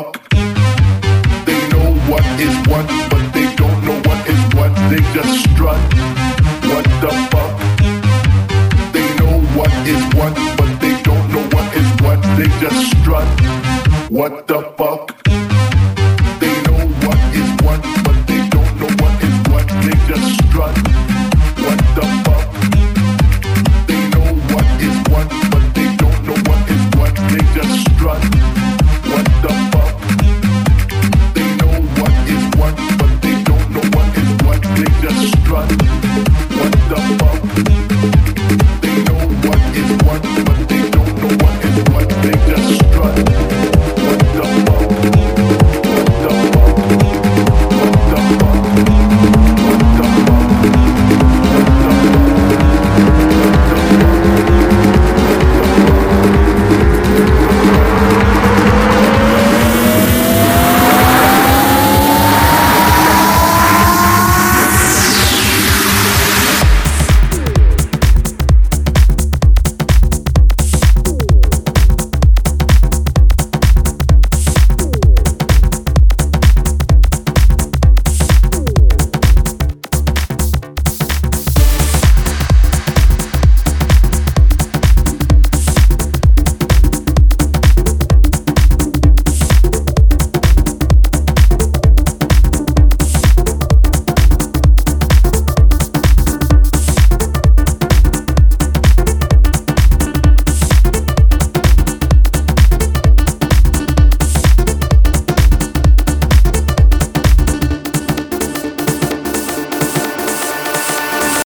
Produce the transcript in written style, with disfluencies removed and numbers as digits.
fuck? They know what is what, but they don't know what is what. They just strut. What the fuck? They know what is what, but they don't know what is what. They just strut. What the fuck?